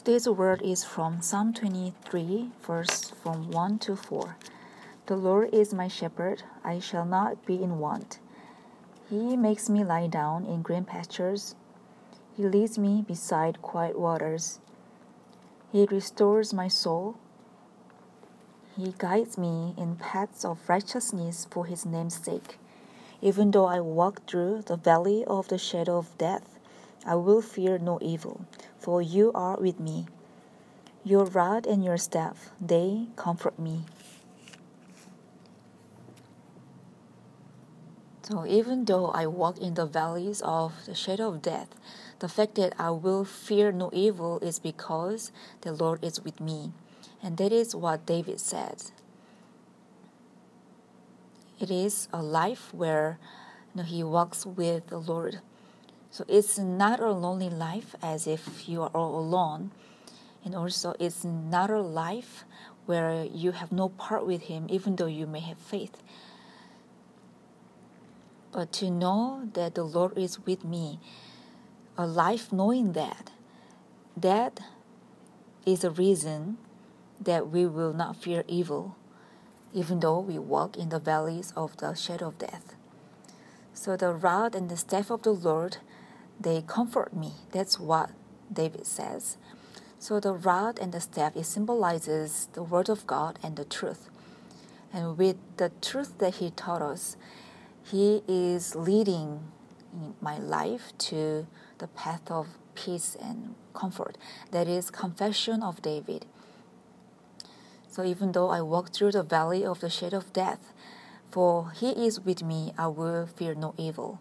Today's word is from Psalm 23, verse from 1 to 4. The Lord is my shepherd, I shall not be in want. He makes me lie down in green pastures. He leads me beside quiet waters. He restores my soul. He guides me in paths of righteousness for his name's sake. Even though I walk through the valley of the shadow of death, I will fear no evil, for you are with me. Your rod and your staff, they comfort me. So even though I walk in the valleys of the shadow of death, the fact that I will fear no evil is because the Lord is with me. And that is what David said. It is a life where he walks with the Lord. So it's not a lonely life as if you are all alone. And also it's not a life where you have no part with him even though you may have faith. But to know that the Lord is with me, a life knowing that is a reason that we will not fear evil, even though we walk in the valleys of the shadow of death. So the rod and the staff of the Lord, they comfort me. That's what David says. So the rod and the staff, it symbolizes the word of God and the truth. And with the truth that he taught us, he is leading my life to the path of peace and comfort. That is confession of David. So even though I walk through the valley of the shadow of death, for he is with me, I will fear no evil.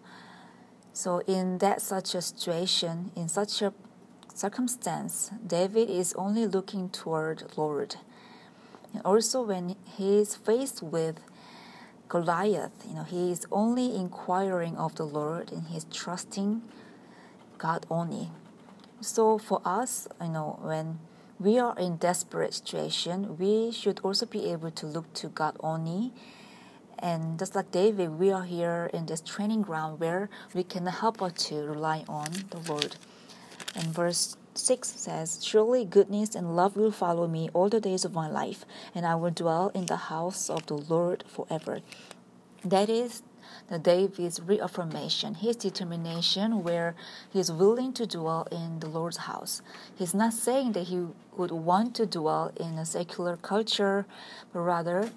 So in such a situation, in such a circumstance, David is only looking toward the Lord. And also when he is faced with Goliath, he is only inquiring of the Lord and he is trusting God only. So for us, when we are in desperate situation, we should also be able to look to God only. And just like David, we are here in this training ground where we can help us to rely on the Lord. And verse 6 says, "Surely goodness and love will follow me all the days of my life, and I will dwell in the house of the Lord forever." That is David's reaffirmation, his determination where he is willing to dwell in the Lord's house. He's not saying that he would want to dwell in a secular culture, but rather,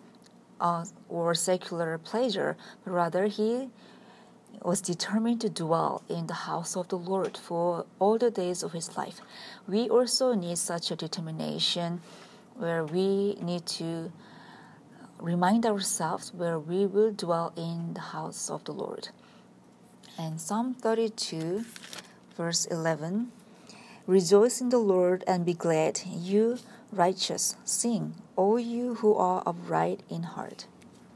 or secular pleasure, but rather he was determined to dwell in the house of the Lord for all the days of his life. We also need such a determination where we need to remind ourselves where we will dwell in the house of the Lord. And Psalm 32, verse 11, "Rejoice in the Lord and be glad, you righteous, sing, all you who are upright in heart."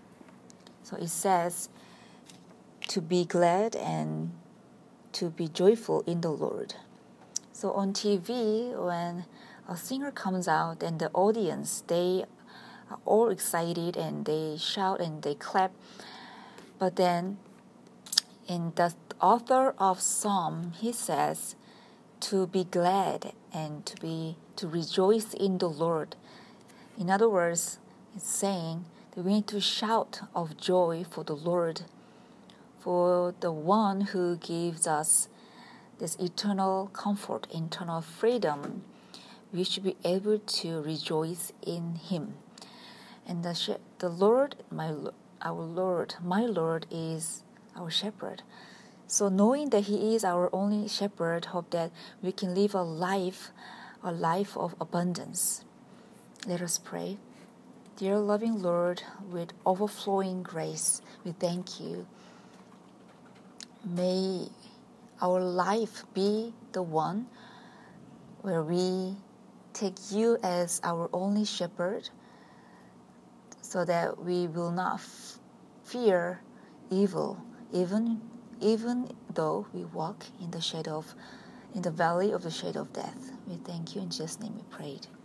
So it says to be glad and to be joyful in the Lord. So on TV, when a singer comes out and the audience, they are all excited and they shout and they clap. But then in the author of Psalm, he says to be glad and to rejoice in the Lord. In other words, it's saying that we need to shout of joy for the Lord, for the one who gives us this eternal comfort, eternal freedom. We should be able to rejoice in him. And the Lord, my Lord is our shepherd. So knowing that he is our only shepherd, hope that we can live a life of abundance. Let us pray. Dear loving Lord, with overflowing grace, we thank you. May our life be the one where we take you as our only shepherd, so that we will not fear evil, even though we walk in the valley of the shadow of death. We thank you. In Jesus' name we prayed.